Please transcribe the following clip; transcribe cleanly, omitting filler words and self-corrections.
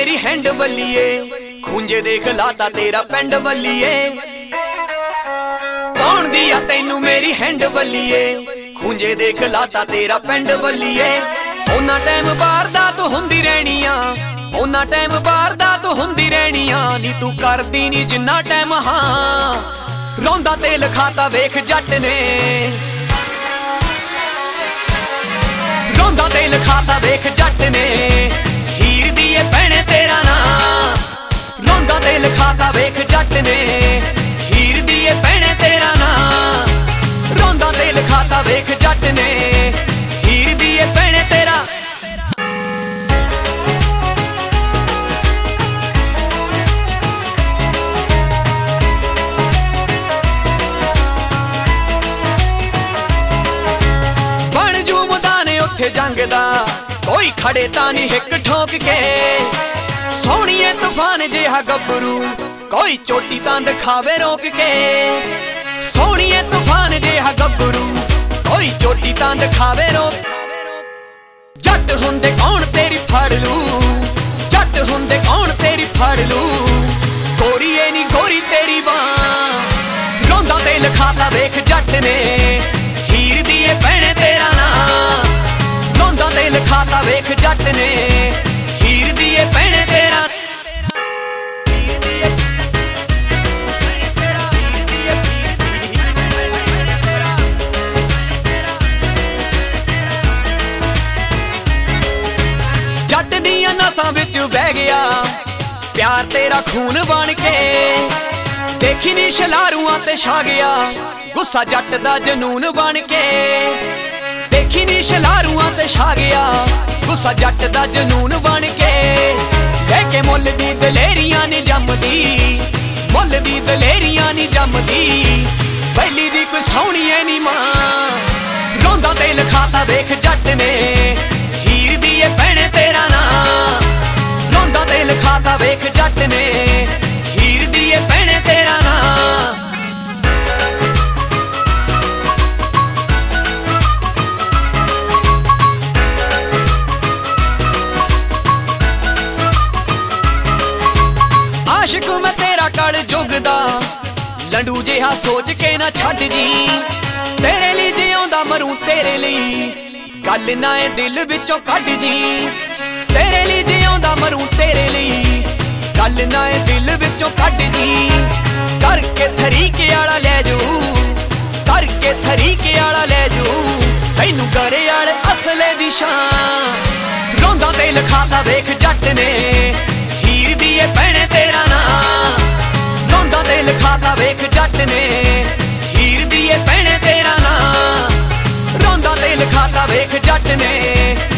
मेरी हैंड बल्लिए, खूंजे देख लाता तेरा पेंड बल्लिए। कौन दिया तैनू मेरी हैंड बल्लिए, खूंजे देख लाता तेरा पेंड बल्लिए। ओना टाइम वारदात हुंदी रहनिया, ओना टाइम वारदात हुंदी रहनिया, नी तू करदी नी जिन्ना टाइम हां। रौंदा तेल खाता वेख जट ने, रौंदा तेल खाता वेख जट ने, हीर दिए भैणे तेरा ना। रौंदा तेल खाता वेख जट ने, हीर दिए भैणे तेरा ना। रौंदा तेल खाता वेख जट ने, हीर दिए भैणे तेरा। बन जू मैदान उत्थे जंग दा, कोई खड़े तां नी हिक ठोक के। सोहणीए तूफान जिहा गब्बरू, कोई चोटी तां दिखावे रोक के। सोहणीए तूफान जिहा गब्बरू, कोई चोटी तां दिखावे रोक। जट हुंदे कौन तेरी फड़ लू, जट हुंदे कौन तेरी फड़ लू। गोरीए नी गोरी तेरी बां। रौंदा तेल खाता वेख जट ने, हीर दिए भैणे तेरा ना। रौंदा तेल खाता वेख जट ने, हीर दिए भैणे तेरा। जट दियां नसां विच बह गया प्यार तेरा खून बन के। देखी नी शलारूआं ते छा गया गुस्सा जट दा जनून बन के। देखी नी शलारूआं ते छा गया गुस्सा जट दा जनून बन के। लेके मुल दी दलेरियां नी जमदी, मुल दी दलेरियां नी जमदी। पहली दी कोई सोहणीए नी मां। रौंदा तेल खाता वेख जट ने, हीर दिए भैणे तेरा ना। रौंदा तेल खाता वेख जट ने, हीर दिए भैणे तेरा ना। आशिक मैं तेरा कड़ जुगदा, लंडू जिहा सोच के ना छड्ड जी। तेरे लिए जिउंदा मरूं तेरे लिए, गल ना ए दिल विचों कढ जी। तेरे लिए जिउंदा मरूं तेरे लिए, गल ना ए दिल विचों कढ जी। करके तरीके आला ले जू, करके तरीके आला ले जू। तैनू करे आले असले दी शान। रौंदा तेल खाता वेख जट ने, हीर दिए भैणे तेरा ना। रौंदा तेल खाता वेख जट ने, हीर दिए भैणे तेरा ना। रौंदा तेल खाता वेख जट ने।